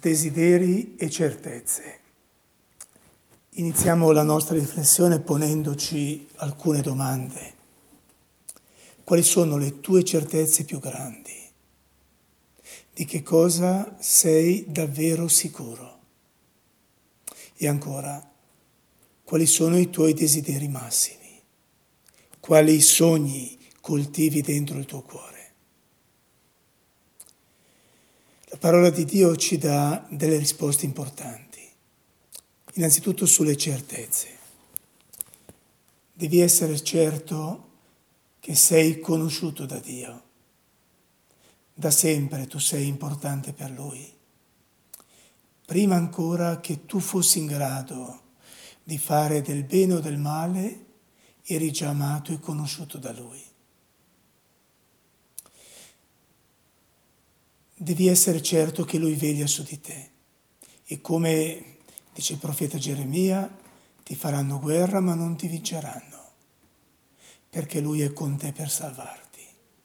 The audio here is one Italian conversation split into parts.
Desideri e certezze. Iniziamo la nostra riflessione ponendoci alcune domande. Quali sono le tue certezze più grandi? Di che cosa sei davvero sicuro? E ancora, quali sono i tuoi desideri massimi? Quali sogni coltivi dentro il tuo cuore? La parola di Dio ci dà delle risposte importanti. Innanzitutto sulle certezze. Devi essere certo che sei conosciuto da Dio. Da sempre tu sei importante per Lui. Prima ancora che tu fossi in grado di fare del bene o del male, eri già amato e conosciuto da Lui. Devi essere certo che Lui veglia su di te. E come dice il profeta Geremia, ti faranno guerra ma non ti vinceranno, perché Lui è con te per salvarti.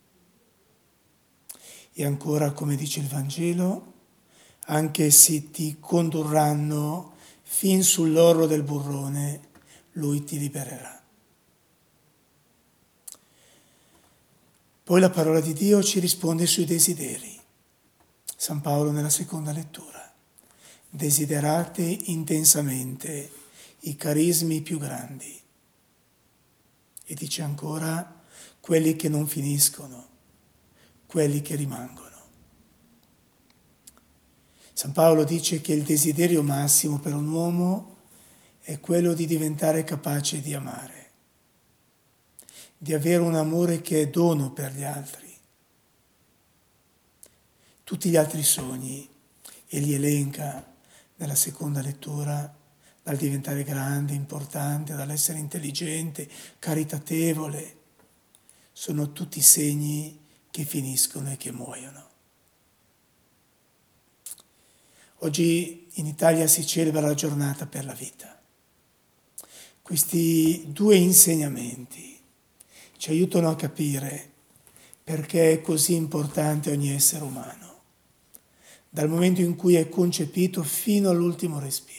E ancora, come dice il Vangelo, anche se ti condurranno fin sull'orlo del burrone, Lui ti libererà. Poi la parola di Dio ci risponde sui desideri. San Paolo nella seconda lettura. Desiderate intensamente i carismi più grandi. E dice ancora, quelli che non finiscono, quelli che rimangono. San Paolo dice che il desiderio massimo per un uomo è quello di diventare capace di amare, di avere un amore che è dono per gli altri. Tutti gli altri sogni, e li elenca nella seconda lettura, dal diventare grande, importante, dall'essere intelligente, caritatevole, sono tutti segni che finiscono e che muoiono. Oggi in Italia si celebra la giornata per la vita. Questi due insegnamenti ci aiutano a capire perché è così importante ogni essere umano, dal momento in cui è concepito fino all'ultimo respiro.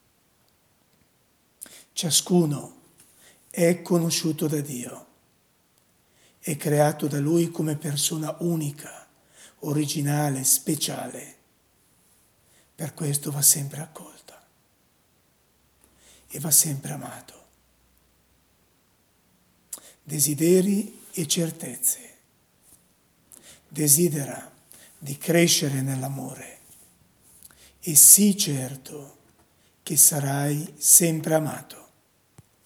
Ciascuno è conosciuto da Dio, è creato da Lui come persona unica, originale, speciale. Per questo va sempre accolta e va sempre amato. Desideri e certezze. Desidera di crescere nell'amore e sii certo che sarai sempre amato.